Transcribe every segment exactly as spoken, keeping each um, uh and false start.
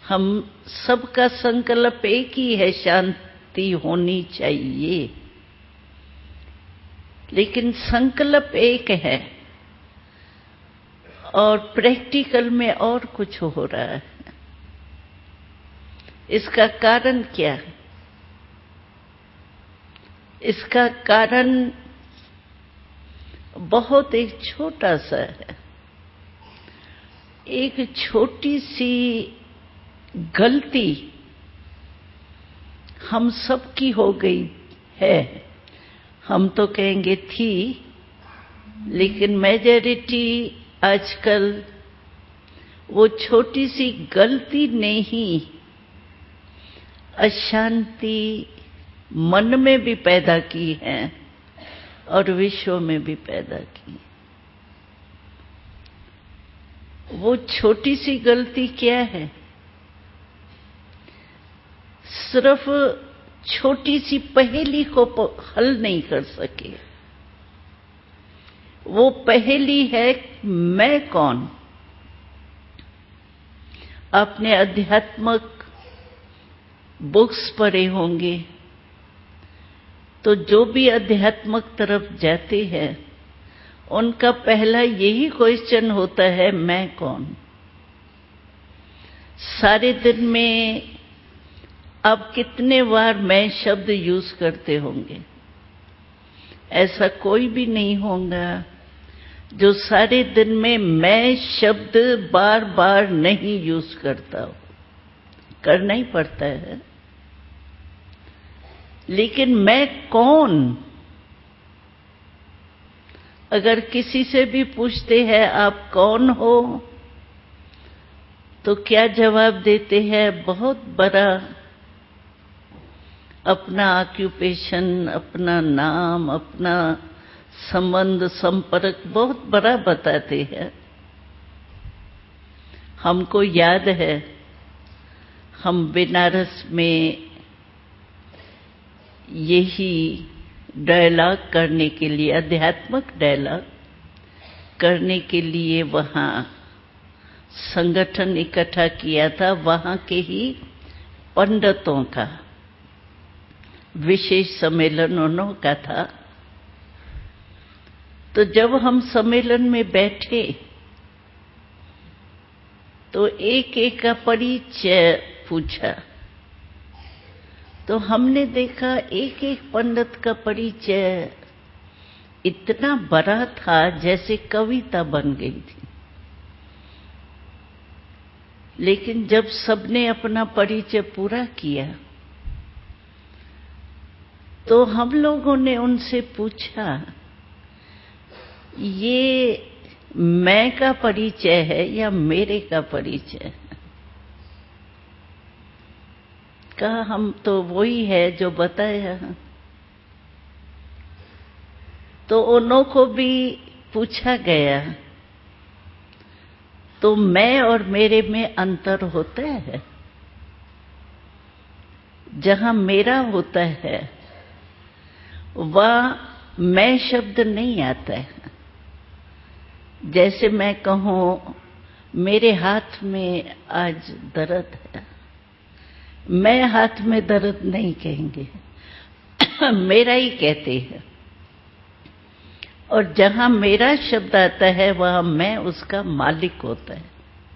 हम सबका संकल्प एक ही है, शांति होनी चाहिए, लेकिन संकल्प एक है और प्रैक्टिकल में और कुछ हो रहा है। इसका कारण क्या है? इसका कारण बहुत एक छोटा सा है। एक छोटी सी गलती हम सबकी हो गई है। हम तो कहेंगे थी, लेकिन मेजॉरिटी आजकल वो छोटी सी गलती ने ही अशांति मन में भी पैदा की है और विश्व में भी पैदा की। वो छोटी सी गलती क्या है? सिर्फ छोटी सी पहेली को हल नहीं कर सके। वो पहेली है, मैं कौन? आपने आध्यात्मिक बुक्स पढ़े होंगे, तो जो भी आध्यात्मिक तरफ जाते हैं उनका पहला यही क्वेश्चन होता है, मैं कौन? सारे दिन में आप कितने बार मैं शब्द यूज करते होंगे? ऐसा कोई भी नहीं होगा जो सारे दिन में मैं शब्द बार बार नहीं यूज करता हो। करना ही पड़ता है। लेकिन मैं कौन? अगर किसी से भी पूछते हैं आप कौन हो, तो क्या जवाब देते हैं? बहुत बड़ा अपना ऑक्यूपेशन, अपना नाम, अपना संबंध संपर्क बहुत बड़ा बताते हैं। हमको याद है, हम बनारस में यही डायलॉग करने के लिए, आध्यात्मिक डायलॉग करने के लिए वहाँ संगठन इकट्ठा किया था। वहाँ के ही पंडितों का विशेष सम्मेलन उन्हों का था। तो जब हम सम्मेलन में बैठे तो एक एक का परिचय पूछा, तो हमने देखा एक एक पंडित का परिचय इतना बड़ा था जैसे कविता बन गई थी। लेकिन जब सबने अपना परिचय पूरा किया तो हम लोगों ने उनसे पूछा, ये मैं का परिचय है या मेरे का परिचय है? कहा हम तो वही है जो बताया। तो उन्हों को भी पूछा गया, तो मैं और मेरे में अंतर होता है? जहां मेरा होता है वह मैं शब्द नहीं आता है। जैसे मैं कहूं मेरे हाथ में आज दर्द है, मैं हाथ में दर्द नहीं कहेंगे, मेरा ही कहते हैं। और जहां मेरा शब्द आता है वहां मैं उसका मालिक होता है।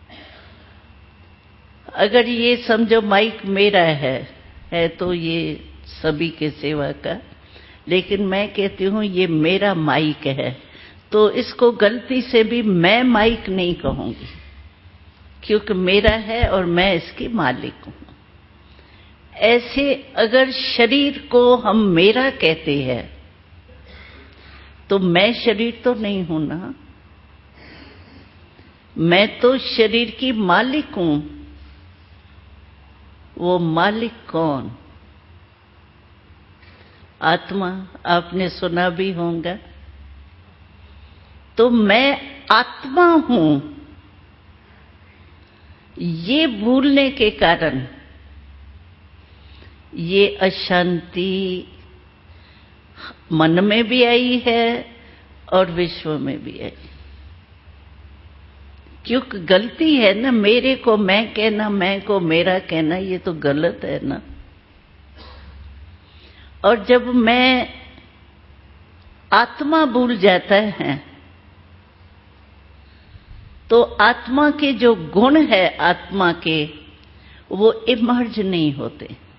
अगर ये समझो माइक मेरा है है तो ये सभी के सेवा का, लेकिन मैं कहती हूं ये मेरा माइक है, तो इसको गलती से भी मैं माइक नहीं कहूंगी, क्योंकि मेरा है और मैं इसकी मालिक हूं। ऐसे अगर शरीर को हम मेरा कहते हैं तो मैं शरीर तो नहीं हूं ना, मैं तो शरीर की मालिक हूं। वो मालिक कौन? आत्मा। आपने सुना भी होगा। तो मैं आत्मा हूं, ये भूलने के कारण ये अशांति मन में भी आई है और विश्व में भी आई। क्योंकि गलती है ना, मेरे को मैं कहना, मैं को मेरा कहना, ये तो गलत है ना। और जब मैं आत्मा भूल जाता है तो आत्मा के जो गुण है आत्मा के, वो इमर्ज नहीं होते।